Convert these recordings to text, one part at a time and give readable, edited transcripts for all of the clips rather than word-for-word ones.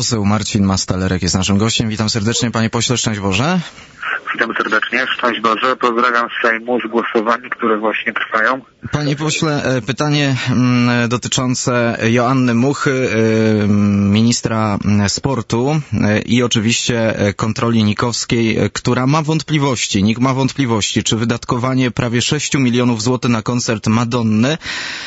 Poseł Marcin Mastalerek jest naszym gościem. Witam serdecznie, panie pośle, szczęść Boże. Witam serdecznie, szczęść Boże, pozdrawiam z Sejmu, z głosowań, które właśnie trwają. Panie pośle, pytanie dotyczące Joanny Muchy, ministra sportu i oczywiście kontroli NIK-owskiej, która ma wątpliwości, NIK ma wątpliwości, czy wydatkowanie prawie 6 milionów złotych na koncert Madonny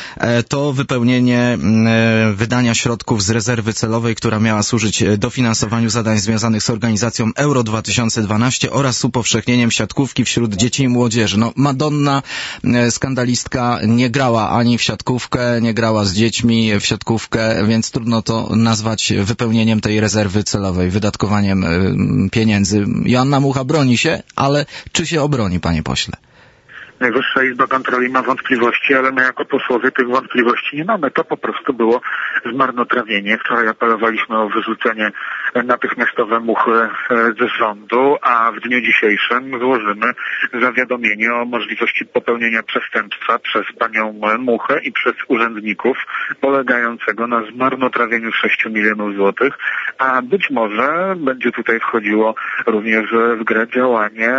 to wypełnienie wydania środków z rezerwy celowej, która miała służyć dofinansowaniu zadań związanych z organizacją Euro 2012 oraz upowszechnieniem siatkówki wśród dzieci i młodzieży. No, Madonna, skandalistka, nie grała ani w siatkówkę, nie grała z dziećmi w siatkówkę, więc trudno to nazwać wypełnieniem tej rezerwy celowej, wydatkowaniem pieniędzy. Joanna Mucha broni się, ale czy się obroni, panie pośle? Najwyższa Izba Kontroli ma wątpliwości, ale my jako posłowie tych wątpliwości nie mamy. To po prostu było zmarnotrawienie. Wczoraj apelowaliśmy o wyrzucenie natychmiastowe Muchy z rządu, a w dniu dzisiejszym złożymy zawiadomienie o możliwości popełnienia przestępstwa przez panią Muchę i przez urzędników polegającego na zmarnotrawieniu 6 milionów złotych, a być może będzie tutaj wchodziło również w grę działanie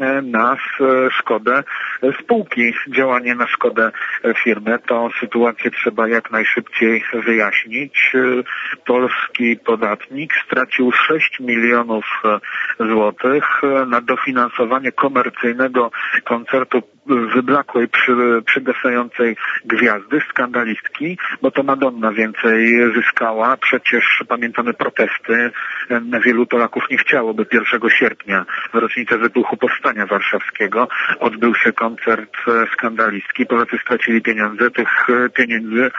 na szkodę spółki, działanie na szkodę firmy. Tą sytuację trzeba jak najszybciej wyjaśnić. Polski podatnik stracił 6 milionów złotych na dofinansowanie komercyjnego koncertu wyblakłej, przygasającej gwiazdy, skandalistki, bo to Madonna więcej zyskała. Przecież pamiętamy protesty. Wielu Polaków nie chciałoby 1 sierpnia, w rocznicę wybuchu Powstania Warszawskiego, odbył się koncert skandalistki. Polacy stracili pieniądze, tych pieniędzy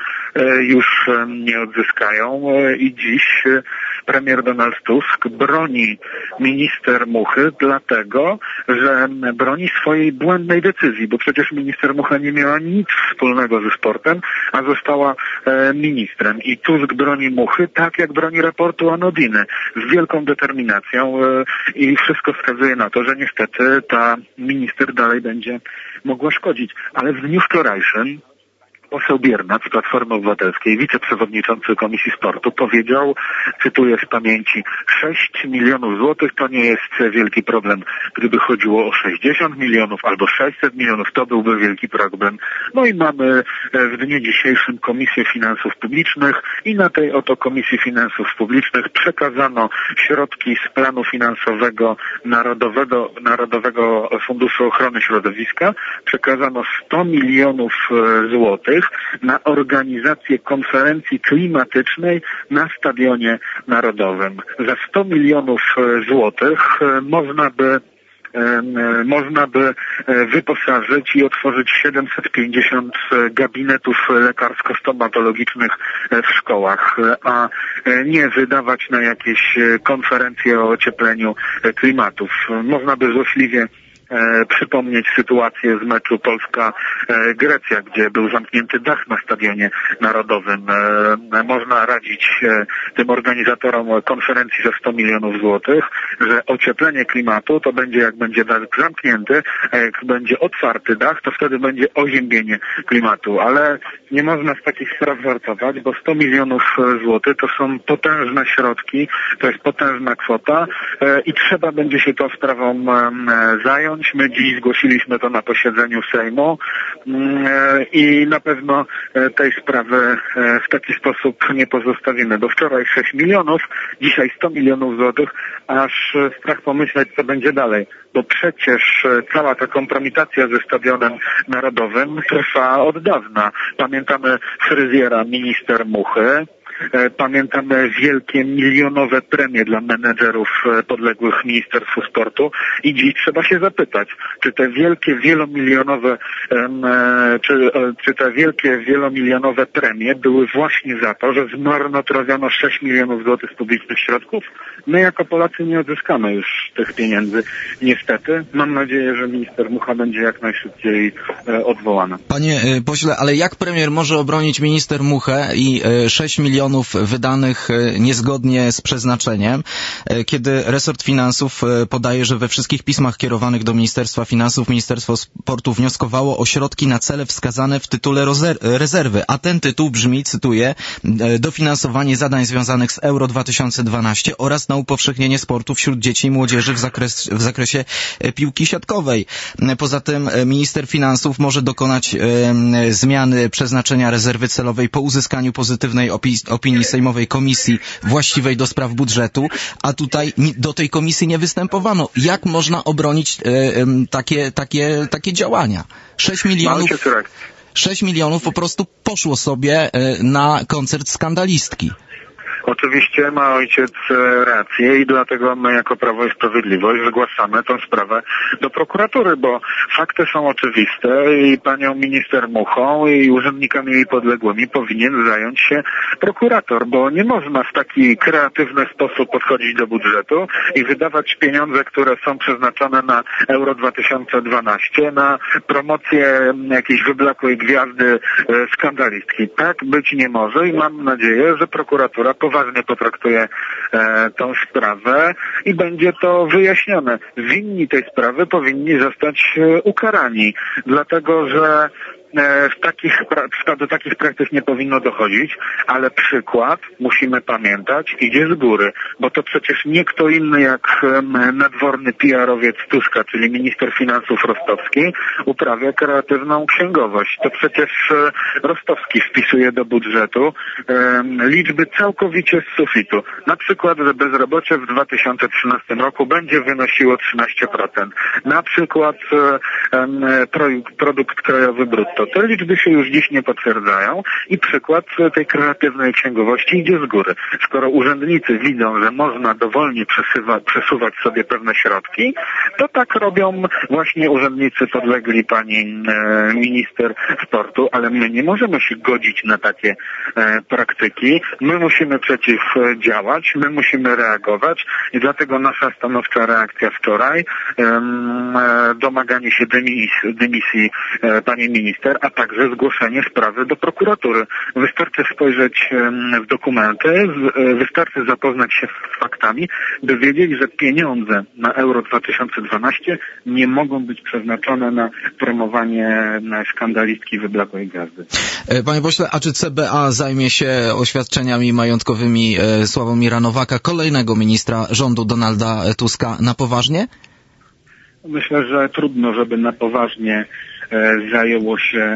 już nie odzyskają i dziś premier Donald Tusk broni minister Muchy dlatego, że broni swojej błędnej decyzji, bo przecież minister Mucha nie miała nic wspólnego ze sportem, a została ministrem. I Tusk broni Muchy tak, jak broni raportu Anodiny, z wielką determinacją i wszystko wskazuje na to, że niestety ta minister dalej będzie mogła szkodzić. Ale w dniu wczorajszym poseł Biernat z Platformy Obywatelskiej, wiceprzewodniczący Komisji Sportu, powiedział, cytuję z pamięci, 6 milionów złotych to nie jest wielki problem. Gdyby chodziło o 60 milionów albo 600 milionów, to byłby wielki problem. No i mamy w dniu dzisiejszym Komisję Finansów Publicznych i na tej oto Komisji Finansów Publicznych przekazano środki z planu finansowego Narodowego Funduszu Ochrony Środowiska. Przekazano 100 milionów złotych na organizację konferencji klimatycznej na Stadionie Narodowym. Za 100 milionów złotych można by wyposażyć i otworzyć 750 gabinetów lekarsko-stomatologicznych w szkołach, a nie wydawać na jakieś konferencje o ociepleniu klimatów. Można by złośliwie przypomnieć sytuację z meczu Polska-Grecja, gdzie był zamknięty dach na Stadionie Narodowym. Można radzić tym organizatorom konferencji za 100 milionów złotych, że ocieplenie klimatu to będzie, jak będzie dach zamknięty, a jak będzie otwarty dach, to wtedy będzie oziębienie klimatu. Ale nie można z takich spraw żartować, bo 100 milionów złotych to są potężne środki, to jest potężna kwota i trzeba będzie się tą sprawą zająć. My dziś zgłosiliśmy to na posiedzeniu Sejmu i na pewno tej sprawy w taki sposób nie pozostawimy. Do wczoraj 6 milionów, dzisiaj 100 milionów złotych, aż strach pomyśleć, co będzie dalej. Bo przecież cała ta kompromitacja ze Stadionem Narodowym trwa od dawna. Pamiętamy fryzjera minister Muchy. Pamiętamy wielkie milionowe premie dla menedżerów podległych Ministerstwu Sportu i dziś trzeba się zapytać, czy te wielkie wielomilionowe premie były właśnie za to, że zmarnotrawiono 6 milionów złotych z publicznych środków? My jako Polacy nie odzyskamy już tych pieniędzy. Niestety, mam nadzieję, że minister Mucha będzie jak najszybciej odwołana. Panie pośle, ale jak premier może obronić minister Muchę i 6 milionów milionów wydanych niezgodnie z przeznaczeniem, kiedy resort finansów podaje, że we wszystkich pismach kierowanych do Ministerstwa Finansów Ministerstwo Sportu wnioskowało o środki na cele wskazane w tytule rezerwy, a ten tytuł brzmi, cytuję, dofinansowanie zadań związanych z Euro 2012 oraz na upowszechnienie sportu wśród dzieci i młodzieży w zakresie piłki siatkowej. Poza tym minister finansów może dokonać zmiany przeznaczenia rezerwy celowej po uzyskaniu pozytywnej opinii Sejmowej Komisji właściwej do spraw budżetu, a tutaj do tej komisji nie występowano. Jak można obronić takie działania? 6 milionów po prostu poszło sobie na koncert skandalistki. Oczywiście ma ojciec rację i dlatego my jako Prawo i Sprawiedliwość zgłaszamy tę sprawę do prokuratury, bo fakty są oczywiste i panią minister Muchą i urzędnikami jej podległymi powinien zająć się prokurator, bo nie można w taki kreatywny sposób podchodzić do budżetu i wydawać pieniądze, które są przeznaczone na Euro 2012, na promocję jakiejś wyblakłej gwiazdy skandalistki. Tak być nie może i mam nadzieję, że prokuratura poważnie potraktuje tą sprawę i będzie to wyjaśnione. Winni tej sprawy powinni zostać ukarani, dlatego że do takich praktyk nie powinno dochodzić, ale przykład, musimy pamiętać, idzie z góry, bo to przecież nie kto inny jak nadworny PR-owiec Tuska, czyli minister finansów Rostowski, uprawia kreatywną księgowość. To przecież Rostowski wpisuje do budżetu liczby całkowicie z sufitu. Na przykład, że bezrobocie w 2013 roku będzie wynosiło 13%. Na przykład produkt krajowy brutto. Te liczby się już dziś nie potwierdzają i przykład tej kreatywnej księgowości idzie z góry. Skoro urzędnicy widzą, że można dowolnie przesuwać sobie pewne środki, to tak robią właśnie urzędnicy podlegli pani minister sportu, ale my nie możemy się godzić na takie praktyki. My musimy przeciwdziałać, my musimy reagować i dlatego nasza stanowcza reakcja wczoraj, domaganie się dymisji pani minister, a także zgłoszenie sprawy do prokuratury. Wystarczy spojrzeć w dokumenty, wystarczy zapoznać się z faktami, by wiedzieć, że pieniądze na Euro 2012 nie mogą być przeznaczone na promowanie skandalistki wyblakłej gwiazdy. Panie pośle, a czy CBA zajmie się oświadczeniami majątkowymi Sławomira Nowaka, kolejnego ministra rządu Donalda Tuska, na poważnie? Myślę, że trudno, żeby na poważnie zajęło się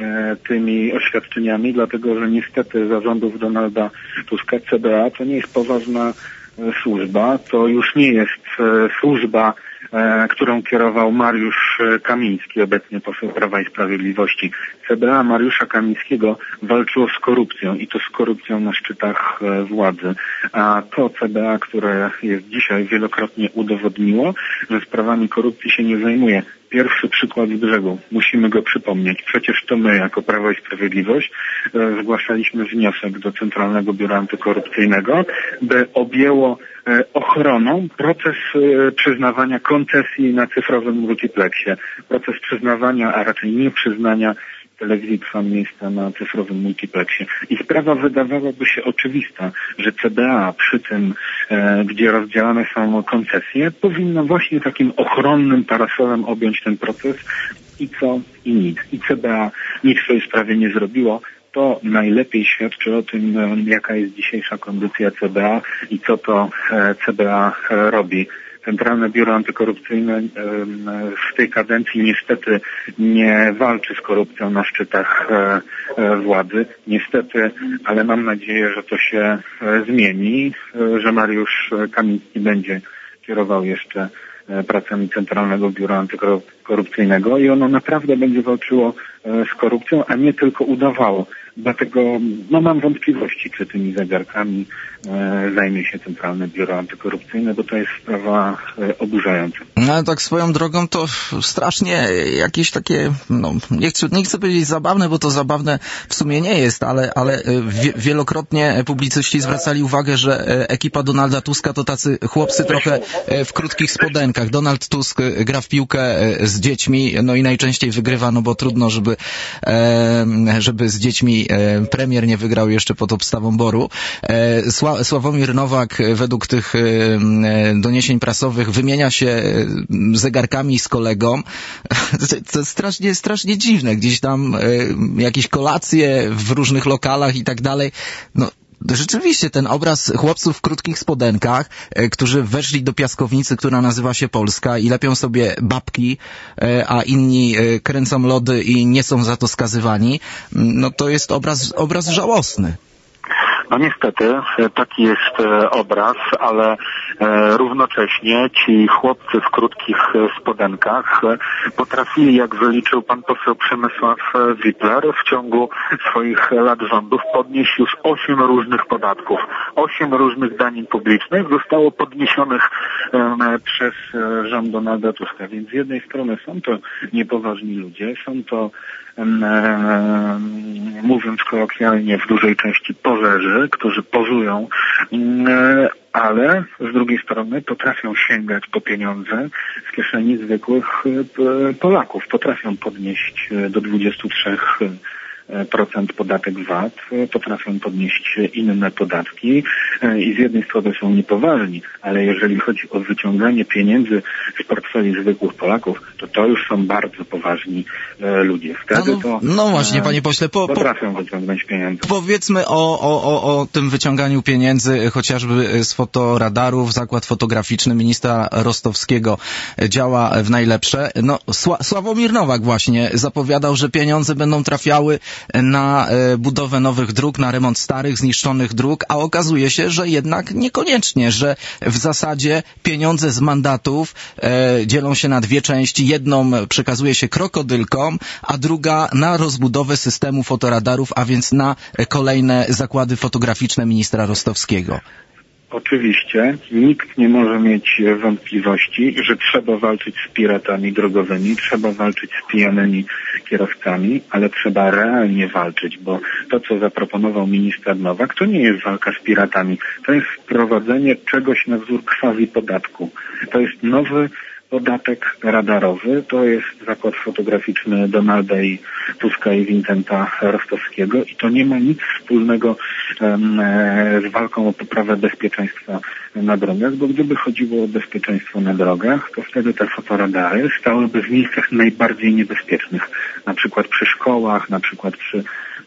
tymi oświadczeniami, dlatego że niestety za rządów Donalda Tuska CBA to nie jest poważna służba, to już nie jest służba, którą kierował Mariusz Kamiński, obecnie poseł Prawa i Sprawiedliwości. CBA Mariusza Kamińskiego walczyło z korupcją i to z korupcją na szczytach władzy. A to CBA, które jest dzisiaj, wielokrotnie udowodniło, że sprawami korupcji się nie zajmuje. Pierwszy przykład z brzegu. Musimy go przypomnieć. Przecież to my, jako Prawo i Sprawiedliwość, zgłaszaliśmy wniosek do Centralnego Biura Antykorupcyjnego, by objęło ochroną proces przyznawania koncesji na cyfrowym multiplexie. Proces przyznawania, a raczej nie przyznania telewizji Trwam miejsca na cyfrowym multiplexie. I sprawa wydawałaby się oczywista, że CBA przy tym, gdzie rozdzielane są koncesje, powinno właśnie takim ochronnym parasolem objąć ten proces i co i nic. I CBA nic w tej sprawie nie zrobiło. To najlepiej świadczy o tym, jaka jest dzisiejsza kondycja CBA i co to CBA robi. Centralne Biuro Antykorupcyjne w tej kadencji niestety nie walczy z korupcją na szczytach władzy. Niestety, ale mam nadzieję, że to się zmieni, że Mariusz Kamiński będzie kierował jeszcze pracami Centralnego Biura Antykorupcyjnego i ono naprawdę będzie walczyło z korupcją, a nie tylko udawało. Dlatego mam wątpliwości, czy tymi zegarkami zajmie się Centralne Biuro Antykorupcyjne, bo to jest sprawa oburzająca. No ale tak swoją drogą to strasznie jakieś takie, nie chcę powiedzieć zabawne, bo to zabawne w sumie nie jest, ale wielokrotnie publicyści zwracali uwagę, że ekipa Donalda Tuska to tacy chłopcy trochę w krótkich spodenkach. Donald Tusk gra w piłkę z dziećmi, no i najczęściej wygrywa, no bo trudno, żeby z dziećmi przynajmniej premier nie wygrał jeszcze pod obstawą BOR-u. Sławomir Nowak według tych doniesień prasowych wymienia się zegarkami z kolegą. To strasznie dziwne. Gdzieś tam jakieś kolacje w różnych lokalach i tak dalej. No, rzeczywiście ten obraz chłopców w krótkich spodenkach, którzy weszli do piaskownicy, która nazywa się Polska i lepią sobie babki, a inni kręcą lody i nie są za to skazywani, no to jest obraz żałosny. No niestety, taki jest obraz, ale równocześnie ci chłopcy w krótkich spodenkach potrafili, jak wyliczył pan poseł Przemysław Wipler, w ciągu swoich lat rządów podnieść już 8 różnych podatków. 8 różnych danin publicznych zostało podniesionych przez rząd Donalda Tuska. Więc z jednej strony są to niepoważni ludzie, są to mówiąc kolokwialnie w dużej części pozerzy, którzy pozują, ale z drugiej strony potrafią sięgać po pieniądze z kieszeni zwykłych Polaków. Potrafią podnieść do 23% podatek VAT, potrafią podnieść inne podatki i z jednej strony są niepoważni, ale jeżeli chodzi o wyciąganie pieniędzy z portfeli zwykłych Polaków, to już są bardzo poważni ludzie. Wtedy no właśnie, panie pośle, potrafią wyciągnąć pieniądze. Powiedzmy o tym wyciąganiu pieniędzy, chociażby z fotoradarów. Zakład fotograficzny ministra Rostowskiego działa w najlepsze. No, Sławomir Nowak właśnie zapowiadał, że pieniądze będą trafiały na budowę nowych dróg, na remont starych, zniszczonych dróg, a okazuje się, że jednak niekoniecznie, że w zasadzie pieniądze z mandatów dzielą się na dwie części. Jedną przekazuje się krokodylkom, a druga na rozbudowę systemu fotoradarów, a więc na kolejne zakłady fotograficzne ministra Rostowskiego. Oczywiście nikt nie może mieć wątpliwości, że trzeba walczyć z piratami drogowymi, trzeba walczyć z pijanymi kierowcami, ale trzeba realnie walczyć, bo to, co zaproponował minister Nowak, to nie jest walka z piratami. To jest wprowadzenie czegoś na wzór quasi-podatku. To jest nowy podatek radarowy, to jest zakład fotograficzny Donalda Tuska i Wincenta Rostowskiego i to nie ma nic wspólnego z walką o poprawę bezpieczeństwa na drogach, bo gdyby chodziło o bezpieczeństwo na drogach, to wtedy te fotoradary stałyby w miejscach najbardziej niebezpiecznych, na przykład przy szkołach, na przykład przy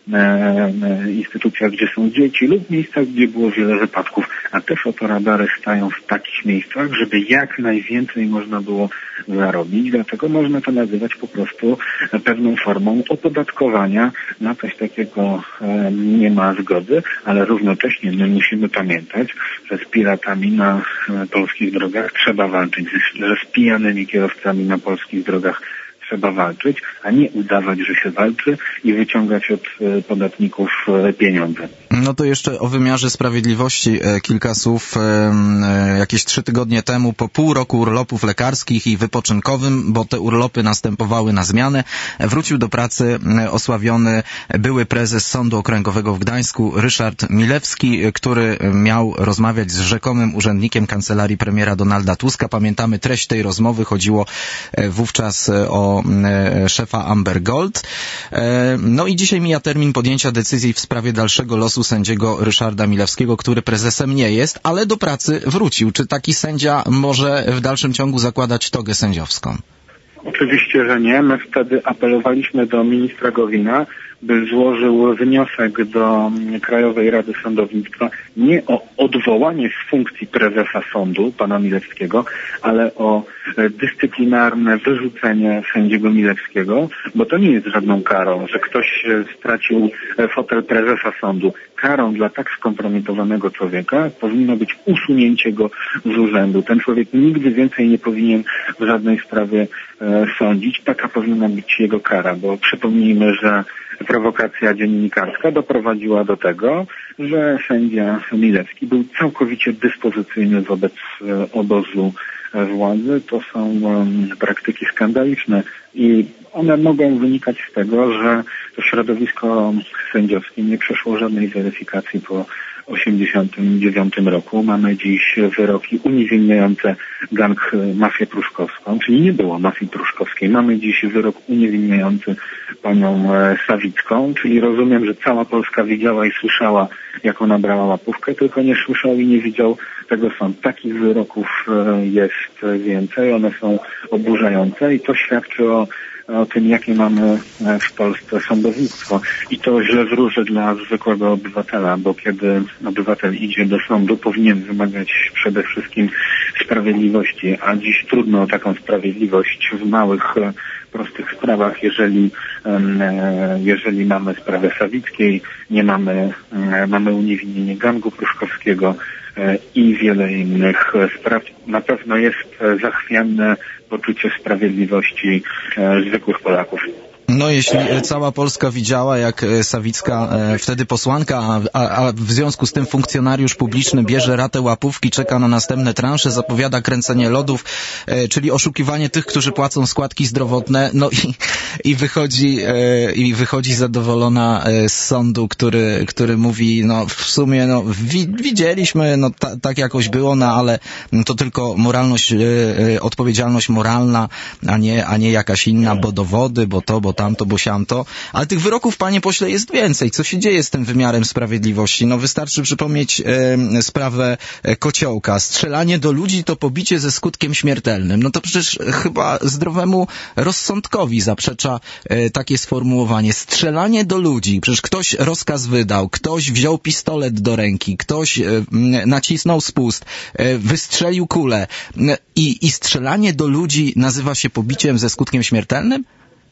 instytucjach, gdzie są dzieci lub miejscach, gdzie było wiele wypadków, a te fotoradary stają w takich miejscach, żeby jak najwięcej można było zarobić, dlatego można to nazywać po prostu pewną formą opodatkowania. Na coś takiego nie ma zgody, ale równocześnie my musimy pamiętać, że z piratami na polskich drogach trzeba walczyć, że z pijanymi kierowcami na polskich drogach trzeba walczyć, a nie udawać, że się walczy i wyciągać od podatników pieniądze. No to jeszcze o wymiarze sprawiedliwości kilka słów. Jakieś 3 tygodnie temu, po pół roku urlopów lekarskich i wypoczynkowym, bo te urlopy następowały na zmianę, wrócił do pracy osławiony były prezes Sądu Okręgowego w Gdańsku, Ryszard Milewski, który miał rozmawiać z rzekomym urzędnikiem kancelarii premiera Donalda Tuska. Pamiętamy treść tej rozmowy, chodziło wówczas o szefa Amber Gold. No i dzisiaj mija termin podjęcia decyzji w sprawie dalszego losu sędziego Ryszarda Milewskiego, który prezesem nie jest, ale do pracy wrócił. Czy taki sędzia może w dalszym ciągu zakładać togę sędziowską? Oczywiście, że nie. My wtedy apelowaliśmy do ministra Gowina, by złożył wniosek do Krajowej Rady Sądownictwa nie o odwołanie z funkcji prezesa sądu, pana Milewskiego, ale o dyscyplinarne wyrzucenie sędziego Milewskiego, bo to nie jest żadną karą, że ktoś stracił fotel prezesa sądu. Karą dla tak skompromitowanego człowieka powinno być usunięcie go z urzędu. Ten człowiek nigdy więcej nie powinien w żadnej sprawie sądzić. Taka powinna być jego kara, bo przypomnijmy, że prowokacja dziennikarska doprowadziła do tego, że sędzia Milewski był całkowicie dyspozycyjny wobec obozu władzy. To są praktyki skandaliczne i one mogą wynikać z tego, że to środowisko sędziowskie nie przeszło żadnej weryfikacji po 1989 roku. Mamy dziś wyroki uniewinniające gang mafię pruszkowską, czyli nie było mafii pruszkowskiej. Mamy dziś wyrok uniewinniający panią Sawicką, czyli rozumiem, że cała Polska widziała i słyszała, jak ona brała łapówkę, tylko nie słyszał i nie widział tego sąd. Takich wyroków jest więcej, one są oburzające i to świadczy o tym, jakie mamy w Polsce sądownictwo. I to źle wróży dla zwykłego obywatela, bo kiedy obywatel idzie do sądu, powinien wymagać przede wszystkim sprawiedliwości, a dziś trudno o taką sprawiedliwość w małych, prostych sprawach, jeżeli mamy sprawę Sawickiej, nie mamy uniewinnienie gangu pruszkowskiego i wiele innych spraw. Na pewno jest zachwiane poczucie sprawiedliwości zwykłych Polaków. No jeśli cała Polska widziała, jak Sawicka, wtedy posłanka, a w związku z tym funkcjonariusz publiczny bierze ratę łapówki, czeka na następne transze, zapowiada kręcenie lodów, czyli oszukiwanie tych, którzy płacą składki zdrowotne, no i wychodzi zadowolona z sądu, który mówi, no w sumie, no widzieliśmy, no tak jakoś było, no ale to tylko odpowiedzialność moralna, a nie jakaś inna, bo dowody, bo to, bo tamto, bo siamto. Ale tych wyroków, panie pośle, jest więcej. Co się dzieje z tym wymiarem sprawiedliwości? No wystarczy przypomnieć sprawę Kociołka. Strzelanie do ludzi to pobicie ze skutkiem śmiertelnym. No to przecież chyba zdrowemu rozsądkowi zaprzecza takie sformułowanie. Strzelanie do ludzi. Przecież ktoś rozkaz wydał, ktoś wziął pistolet do ręki, ktoś nacisnął spust, wystrzelił kulę i strzelanie do ludzi nazywa się pobiciem ze skutkiem śmiertelnym?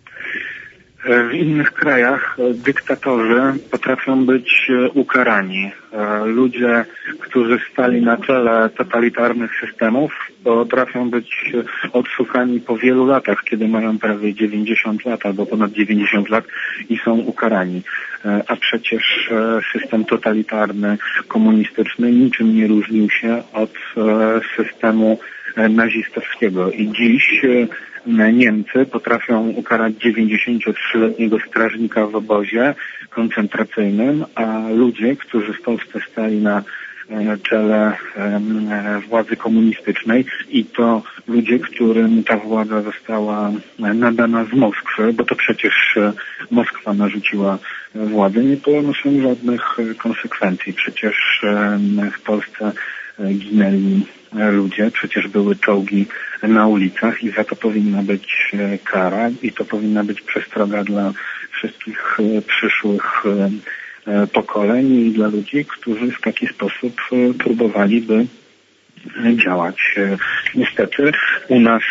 W innych krajach dyktatorzy potrafią być ukarani. Ludzie, którzy stali na czele totalitarnych systemów, potrafią być odszukani po wielu latach, kiedy mają prawie 90 lat albo ponad 90 lat i są ukarani. A przecież system totalitarny, komunistyczny niczym nie różnił się od systemu nazistowskiego. I dziś Niemcy potrafią ukarać 93-letniego strażnika w obozie koncentracyjnym, a ludzie, którzy w Polsce stali na czele władzy komunistycznej i to ludzie, którym ta władza została nadana z Moskwy, bo to przecież Moskwa narzuciła władzę, nie ponoszą żadnych konsekwencji. Przecież w Polsce ginęli ludzie, przecież były czołgi na ulicach i za to powinna być kara i to powinna być przestroga dla wszystkich przyszłych pokoleń i dla ludzi, którzy w taki sposób próbowaliby działać. Niestety u nas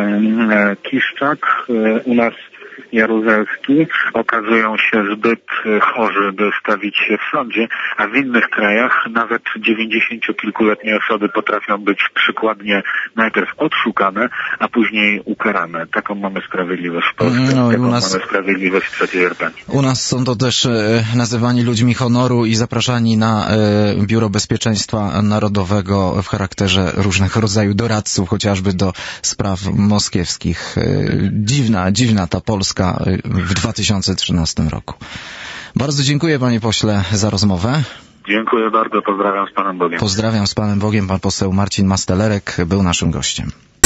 Kiszczak, u nas Jaruzelski okazują się zbyt chorzy, by stawić się w sądzie, a w innych krajach nawet 90-kilkuletnie osoby potrafią być przykładnie najpierw odszukane, a później ukarane. Taką mamy sprawiedliwość w Polsce, taką mamy sprawiedliwość w III RP. U nas są to też nazywani ludźmi honoru i zapraszani na Biuro Bezpieczeństwa Narodowego w charakterze różnych rodzajów doradców, chociażby do spraw moskiewskich. Dziwna ta Polska w 2013 roku. Bardzo dziękuję, panie pośle, za rozmowę. Dziękuję bardzo, pozdrawiam z Panem Bogiem. Pozdrawiam z Panem Bogiem, pan poseł Marcin Mastelerek był naszym gościem.